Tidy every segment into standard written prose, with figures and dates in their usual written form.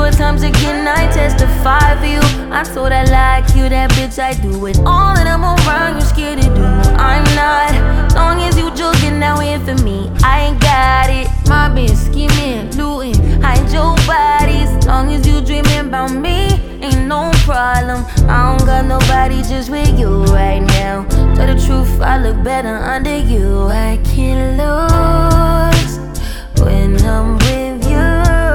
fewer times again I testify for you. I told I like you, that bitch I do it all and I'm around, you scared to do. I'm not, long as you joking now here for me, I ain't got it. My bitch scheming, looting, hide your bodies. Long as you dreaming about me, ain't no problem. I don't got nobody just with you right now. Tell the truth, I look better under you. I can't lose when I'm with you.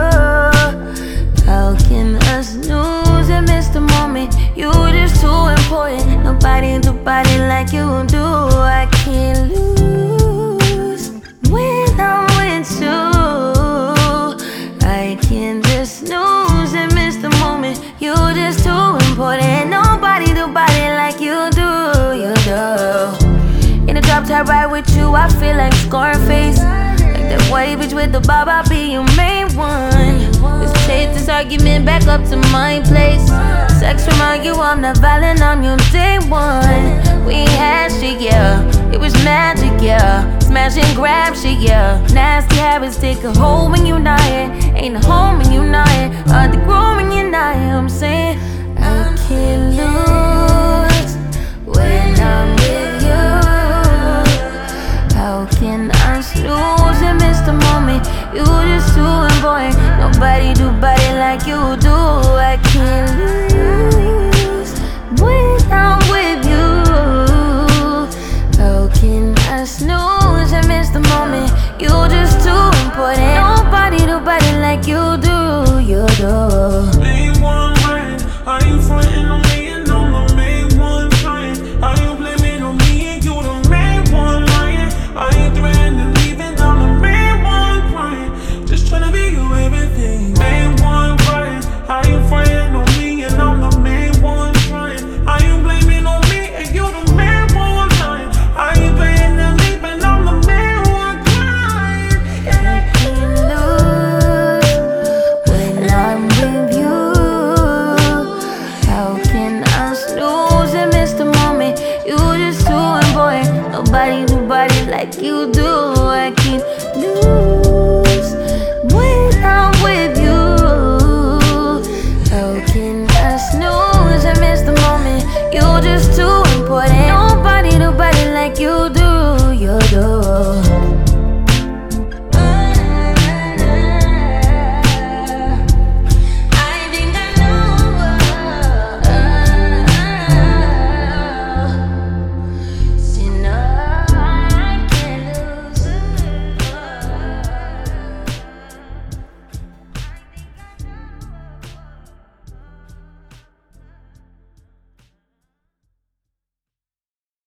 How can us lose and miss the moment? You just too important. Nobody do body like you do. I can't lose when I'm with you. I can't just snooze and miss the moment. You just too important. Nobody do body like you do. You do. In the drop top ride with you, I feel like Scarface. Like that white bitch with the bob, I'll be your main one. Let's take this argument back up to my place. Sex remind you I'm not violent, I'm your day one. We had shit, yeah. It was magic, yeah. Smash and grab shit, yeah. Nasty habits take a hold when you're not here. Ain't a home when you're not here. Hard to grow when you're not here. I'm saying I can't lose when I'm with you. How can I lose and miss the moment? You just too important. Nobody do body like you do.